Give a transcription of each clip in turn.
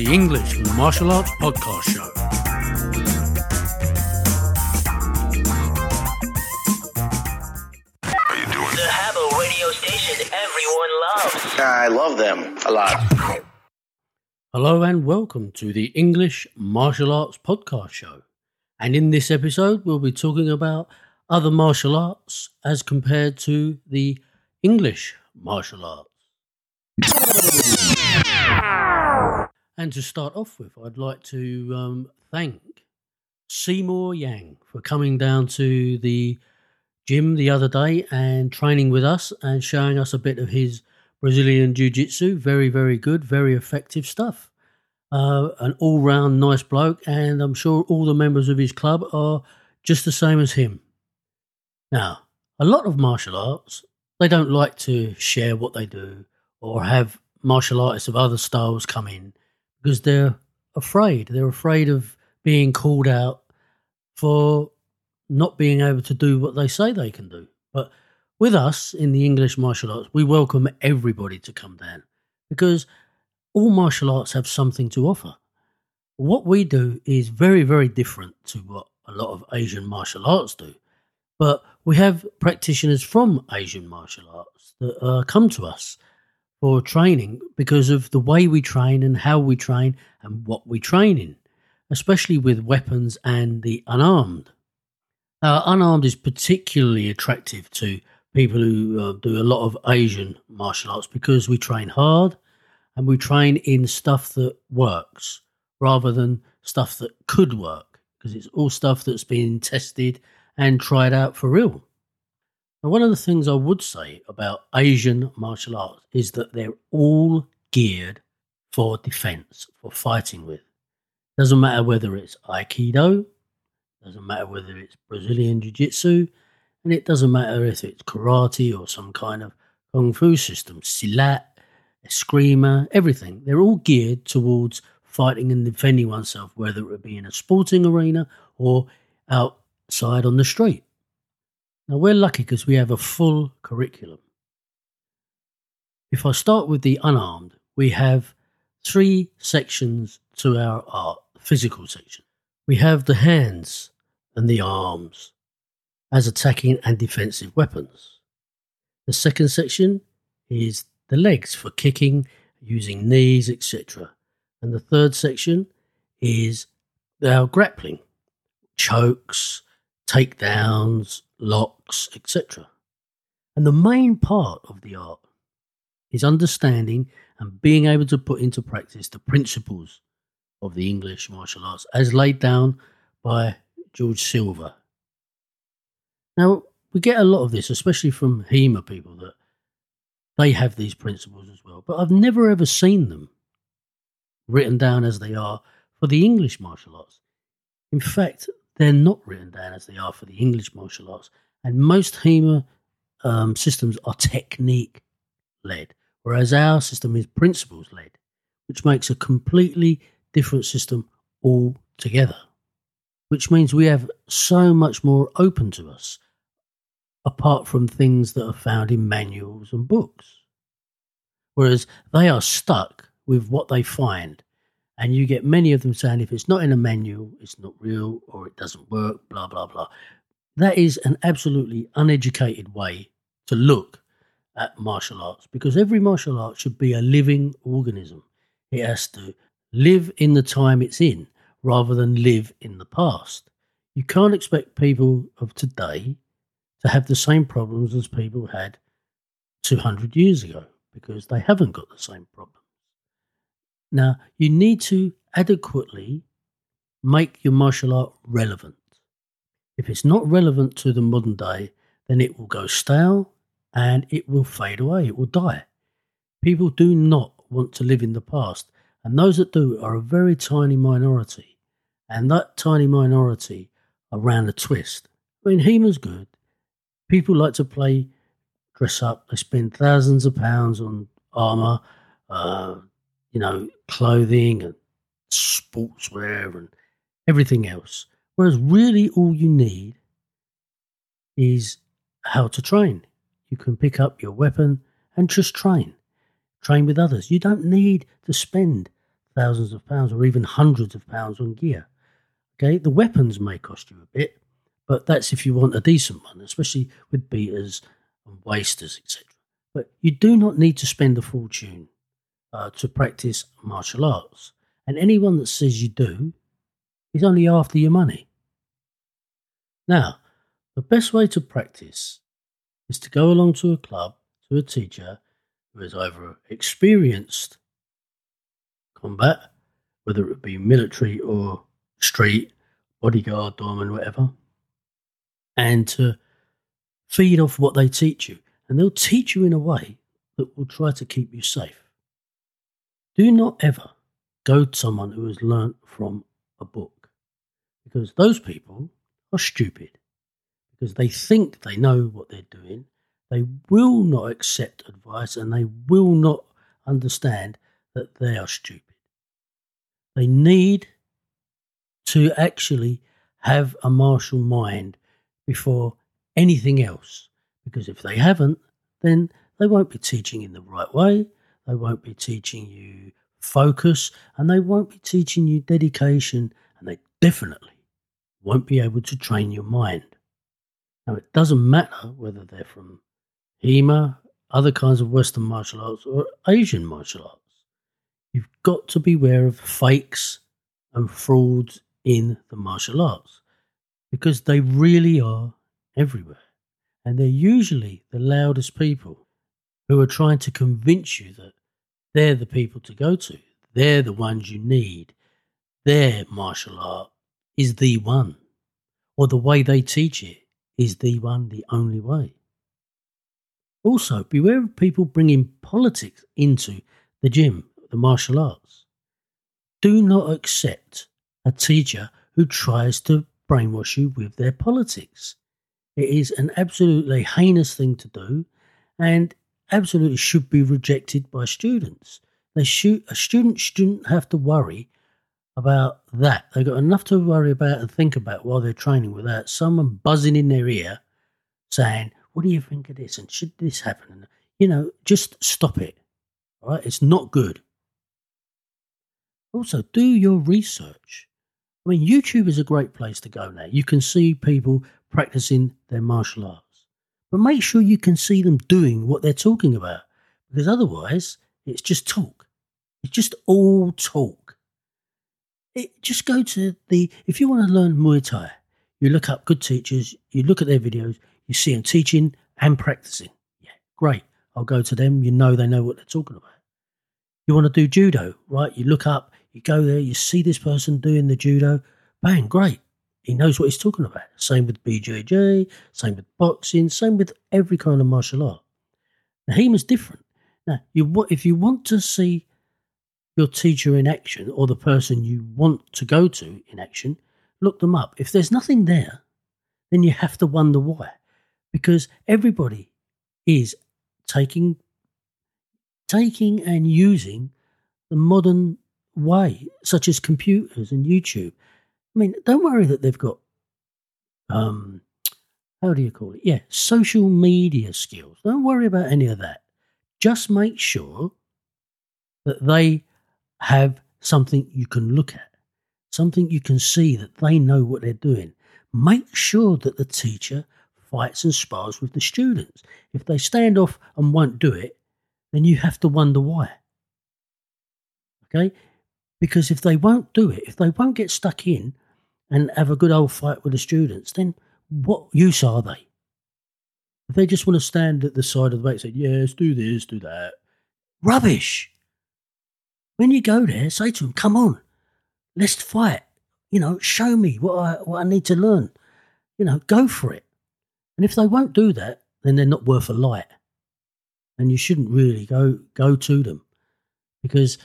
the English Martial Arts Podcast Show. The Habbo radio station everyone loves. I love them a lot. Hello and welcome to the English Martial Arts Podcast Show. And in this episode, we'll be talking about other martial arts as compared to the English martial arts. And to start off with, I'd like to thank Seymour Yang for coming down to the gym the other day and training with us and showing us a bit of his Brazilian Jiu-Jitsu. Very, very good, very effective stuff. An all-round nice bloke, and I'm sure all the members of his club are just the same as him. Now, a lot of martial arts, they don't like to share what they do or have martial artists of other styles come in because they're afraid. They're afraid of being called out for not being able to do what they say they can do. But with us in the English martial arts, we welcome everybody to come down because all martial arts have something to offer. What we do is very, very different to what a lot of Asian martial arts do. But we have practitioners from Asian martial arts that come to us for training because of the way we train and how we train and what we train in, especially with weapons and the unarmed. Unarmed is particularly attractive to people who do a lot of Asian martial arts because we train hard and we train in stuff that works rather than stuff that could work because it's all stuff that's been tested and tried out for real. Now, one of the things I would say about Asian martial arts is that they're all geared for defense, for fighting with. Doesn't matter whether it's Aikido, doesn't matter whether it's Brazilian Jiu-Jitsu, and it doesn't matter if it's karate or some kind of kung fu system, silat, eskrima, everything. They're all geared towards fighting and defending oneself, whether it be in a sporting arena or outside on the street. Now, we're lucky because we have a full curriculum. If I start with the unarmed, we have 3 sections to our art, physical section. We have the hands and the arms as attacking and defensive weapons. The second section is the legs for kicking, using knees, etc. And the third section is our grappling, chokes, takedowns, locks, etc. And the main part of the art is understanding and being able to put into practice the principles of the English martial arts as laid down by George Silver. Now, we get a lot of this, especially from HEMA people, that they have these principles as well. But I've never ever seen them written down as they are for the English martial arts. In fact, they're not written down as they are for the English martial arts. And most HEMA systems are technique-led, whereas our system is principles-led, which makes a completely different system altogether, which means we have so much more open to us, apart from things that are found in manuals and books. Whereas they are stuck with what they find. And you get many of them saying, if it's not in a manual, it's not real, or it doesn't work, blah, blah, blah. That is an absolutely uneducated way to look at martial arts, because every martial art should be a living organism. It has to live in the time it's in, rather than live in the past. You can't expect people of today to have the same problems as people had 200 years ago, because they haven't got the same problems. Now, you need to adequately make your martial art relevant. If it's not relevant to the modern day, then it will go stale and it will fade away, it will die. People do not want to live in the past, and those that do are a very tiny minority, and that tiny minority are round a twist. I mean, HEMA's good. People like to play dress up. They spend thousands of pounds on armour, clothing and sportswear and everything else. Whereas really all you need is how to train. You can pick up your weapon and just train. Train with others. You don't need to spend thousands of pounds or even hundreds of pounds on gear. Okay, the weapons may cost you a bit, but that's if you want a decent one, especially with beaters and wasters, etc. But you do not need to spend a fortune to practice martial arts. And anyone that says you do is only after your money. Now, the best way to practice is to go along to a club, to a teacher who has either experienced combat, whether it be military or street, bodyguard, doorman, whatever, and to feed off what they teach you. And they'll teach you in a way that will try to keep you safe. Do not ever go to someone who has learnt from a book, because those people are stupid, because they think they know what they're doing. They will not accept advice, and they will not understand that they are stupid. They need to actually have a martial mind before anything else, because if they haven't, then they won't be teaching in the right way, they won't be teaching you focus, and they won't be teaching you dedication, and they definitely won't be able to train your mind. Now, it doesn't matter whether they're from HEMA, other kinds of Western martial arts, or Asian martial arts. You've got to be aware of fakes and frauds in the martial arts, because they really are everywhere. And they're usually the loudest people who are trying to convince you that they're the people to go to. They're the ones you need. Their martial art is the one, or the way they teach it is the one, the only way. Also, beware of people bringing politics into the gym, the martial arts. Do not accept a teacher who tries to brainwash you with their politics. It is an absolutely heinous thing to do, and absolutely should be rejected by students. A student shouldn't have to worry about that. They've got enough to worry about and think about while they're training without someone buzzing in their ear saying, what do you think of this? And should this happen? And, just stop it. All right? It's not good. Also, do your research. I mean, YouTube is a great place to go now. You can see people practicing their martial arts. But make sure you can see them doing what they're talking about, because otherwise it's just talk. It's just all talk. Just go to if you want to learn Muay Thai, you look up good teachers, you look at their videos, you see them teaching and practicing. Yeah, great. I'll go to them. They know what they're talking about. You want to do judo, right? You look up, you go there, you see this person doing the judo. Bang, great. He knows what he's talking about. Same with BJJ, same with boxing, same with every kind of martial art. Now, HEMA's different. Now, if you want to see your teacher in action, or the person you want to go to in action, look them up. If there's nothing there, then you have to wonder why. Because everybody is taking and using the modern way, such as computers and YouTube. I mean, don't worry that they've got, social media skills. Don't worry about any of that. Just make sure that they have something you can look at, something you can see that they know what they're doing. Make sure that the teacher fights and spars with the students. If they stand off and won't do it, then you have to wonder why. Okay? Because if they won't do it, if they won't get stuck in and have a good old fight with the students, then what use are they? If they just want to stand at the side of the back and say, yes, do this, do that. Rubbish. When you go there, say to them, come on, let's fight. Show me what I need to learn. Go for it. And if they won't do that, then they're not worth a light. And you shouldn't really go to them, because,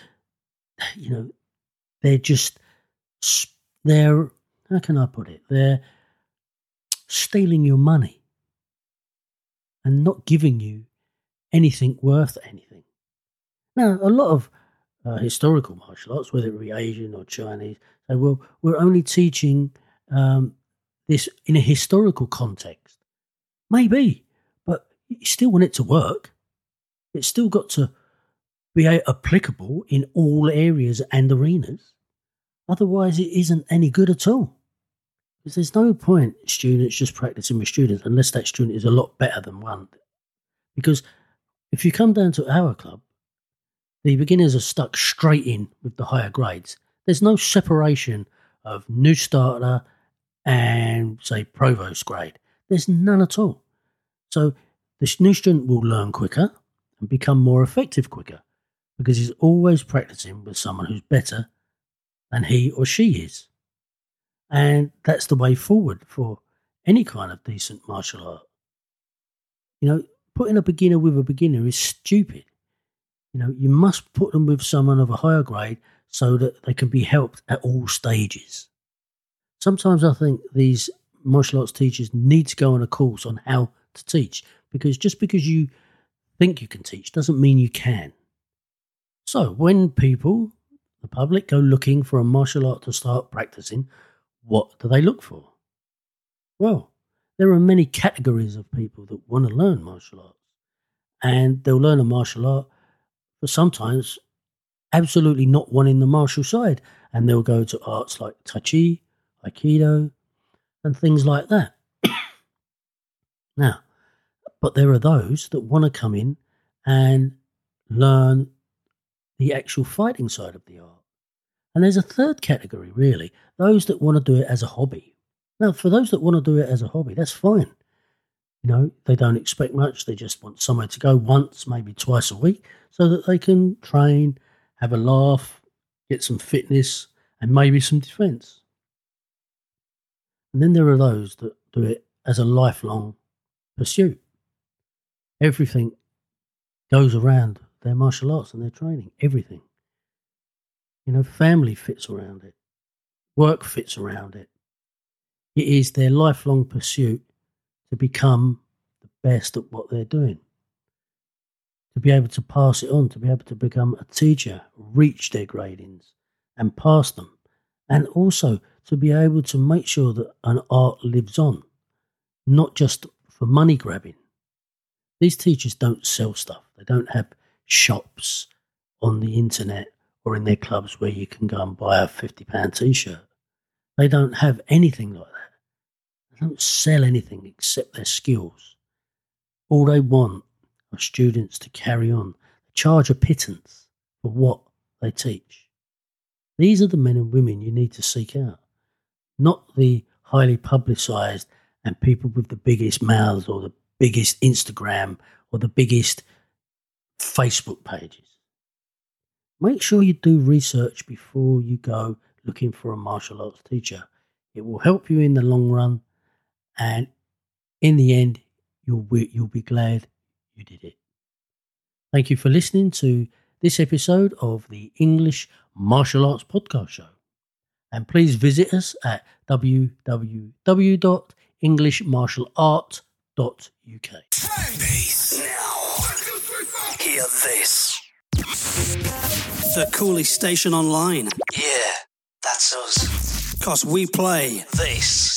they're, how can I put it? They're stealing your money and not giving you anything worth anything. Now, a lot of historical martial arts, whether it be Asian or Chinese, say, well, we're only teaching this in a historical context. Maybe, but you still want it to work. It's still got to be applicable in all areas and arenas. Otherwise, it isn't any good at all. Because there's no point students just practicing with students unless that student is a lot better than one. Because if you come down to our club, the beginners are stuck straight in with the higher grades. There's no separation of new starter and, say, provost grade. There's none at all. So the new student will learn quicker and become more effective quicker because he's always practicing with someone who's better than he or she is. And that's the way forward for any kind of decent martial art. You know, putting a beginner with a beginner is stupid. You know, you must put them with someone of a higher grade so that they can be helped at all stages. Sometimes I think these martial arts teachers need to go on a course on how to teach, because just because you think you can teach doesn't mean you can. So when people, the public, go looking for a martial art to start practicing, what do they look for? Well, there are many categories of people that want to learn martial arts, and they'll learn a martial art for sometimes absolutely not wanting the martial side, and they'll go to arts like Tai Chi, Aikido, and things like that. Now, but there are those that want to come in and learn the actual fighting side of the art. And there's a third category, really, those that want to do it as a hobby. Now, for those that want to do it as a hobby, that's fine. You know, they don't expect much. They just want somewhere to go once, maybe twice a week, so that they can train, have a laugh, get some fitness, and maybe some defense. And then there are those that do it as a lifelong pursuit. Everything goes around their martial arts and their training, everything. You know, family fits around it. Work fits around it. It is their lifelong pursuit to become the best at what they're doing. To be able to pass it on, to be able to become a teacher, reach their gradings and pass them. And also to be able to make sure that an art lives on, not just for money grabbing. These teachers don't sell stuff. They don't have shops on the internet or in their clubs where you can go and buy a £50 t-shirt. They don't have anything like that. They don't sell anything except their skills. All they want are students to carry on, charge a pittance for what they teach. These are the men and women you need to seek out, not the highly publicised and people with the biggest mouths or the biggest Instagram or the biggest Facebook pages. Make sure you do research before you go looking for a martial arts teacher. It will help you in the long run, and in the end, you'll be glad you did it. Thank you for listening to this episode of the English Martial Arts Podcast Show. And please visit us at www.englishmartialart.uk. Peace. Now, hear this. The coolest station online. Yeah, that's us. 'Cause we play this.